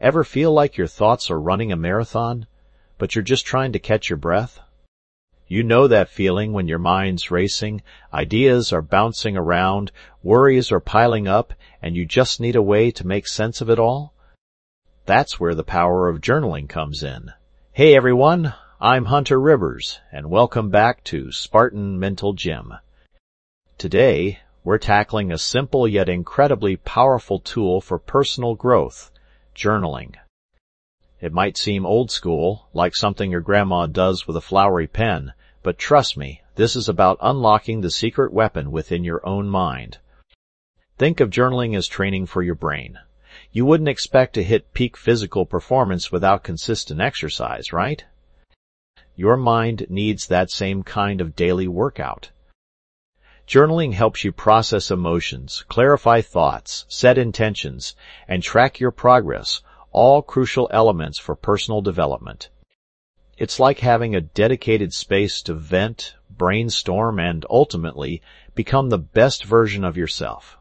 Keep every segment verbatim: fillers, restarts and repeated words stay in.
Ever feel like your thoughts are running a marathon, but you're just trying to catch your breath? You know that feeling when your mind's racing, ideas are bouncing around, worries are piling up, and you just need a way to make sense of it all? That's where the power of journaling comes in. Hey everyone, I'm Hunter Rivers, and welcome back to Spartan Mental Gym. Today, we're tackling a simple yet incredibly powerful tool for personal growth, journaling. It might seem old school, like something your grandma does with a flowery pen, but trust me, this is about unlocking the secret weapon within your own mind. Think of journaling as training for your brain. You wouldn't expect to hit peak physical performance without consistent exercise, right? Your mind needs that same kind of daily workout. Journaling helps you process emotions, clarify thoughts, set intentions, and track your progress, all crucial elements for personal development. It's like having a dedicated space to vent, brainstorm, and ultimately become the best version of yourself.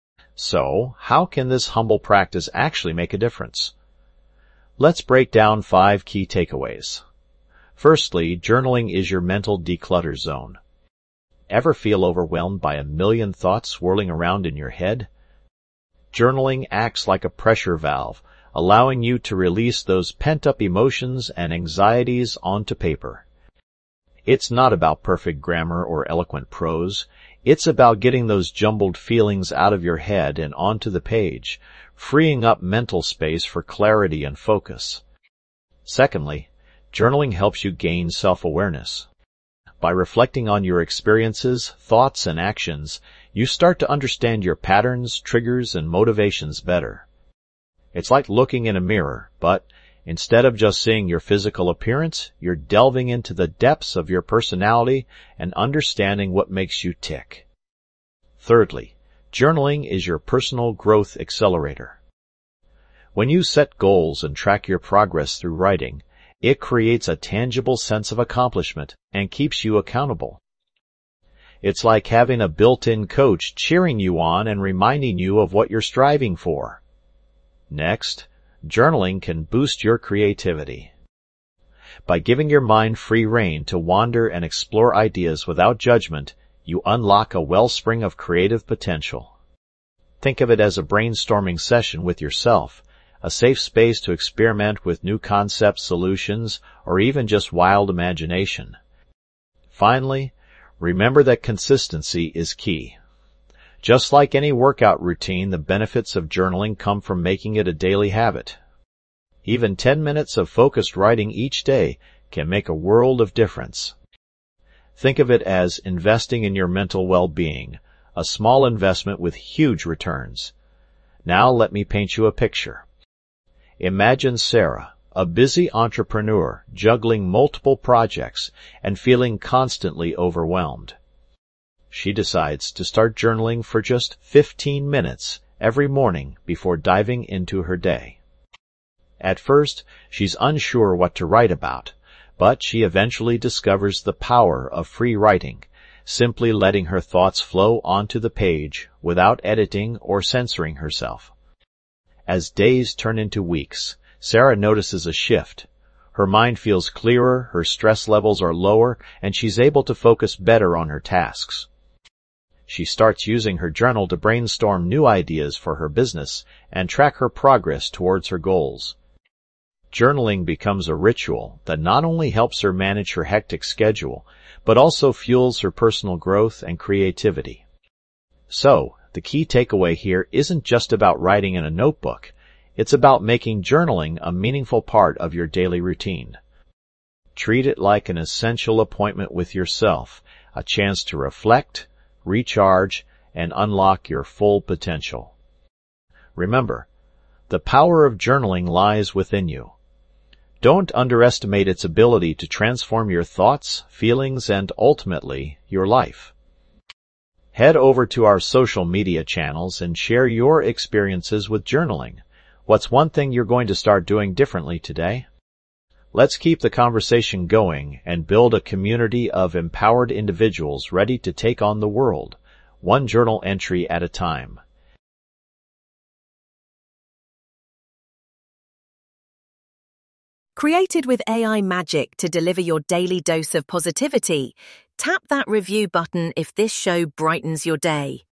So, how can this humble practice actually make a difference? Let's break down five key takeaways. Firstly, journaling is your mental declutter zone. Ever feel overwhelmed by a million thoughts swirling around in your head? Journaling acts like a pressure valve, allowing you to release those pent-up emotions and anxieties onto paper. It's not about perfect grammar or eloquent prose. It's about getting those jumbled feelings out of your head and onto the page, freeing up mental space for clarity and focus. Secondly, journaling helps you gain self-awareness. By reflecting on your experiences, thoughts, and actions, you start to understand your patterns, triggers, and motivations better. It's like looking in a mirror, but instead of just seeing your physical appearance, you're delving into the depths of your personality and understanding what makes you tick. Thirdly, journaling is your personal growth accelerator. When you set goals and track your progress through writing, it creates a tangible sense of accomplishment and keeps you accountable. It's like having a built-in coach cheering you on and reminding you of what you're striving for. Next, journaling can boost your creativity. By giving your mind free rein to wander and explore ideas without judgment, you unlock a wellspring of creative potential. Think of it as a brainstorming session with yourself, a safe space to experiment with new concepts, solutions, or even just wild imagination. Finally, remember that consistency is key. Just like any workout routine, the benefits of journaling come from making it a daily habit. Even ten minutes of focused writing each day can make a world of difference. Think of it as investing in your mental well-being, a small investment with huge returns. Now let me paint you a picture. Imagine Sarah, a busy entrepreneur, juggling multiple projects and feeling constantly overwhelmed. She decides to start journaling for just fifteen minutes every morning before diving into her day. At first, she's unsure what to write about, but she eventually discovers the power of free writing, simply letting her thoughts flow onto the page without editing or censoring herself. As days turn into weeks, Sarah notices a shift. Her mind feels clearer, her stress levels are lower, and she's able to focus better on her tasks. She starts using her journal to brainstorm new ideas for her business and track her progress towards her goals. Journaling becomes a ritual that not only helps her manage her hectic schedule, but also fuels her personal growth and creativity. So, the key takeaway here isn't just about writing in a notebook. It's about making journaling a meaningful part of your daily routine. Treat it like an essential appointment with yourself, a chance to reflect, recharge, and unlock your full potential. Remember, the power of journaling lies within you. Don't underestimate its ability to transform your thoughts, feelings, and ultimately, your life. Head over to our social media channels and share your experiences with journaling. What's one thing you're going to start doing differently today? Let's keep the conversation going and build a community of empowered individuals ready to take on the world, one journal entry at a time. Created with A I magic to deliver your daily dose of positivity, tap that review button if this show brightens your day.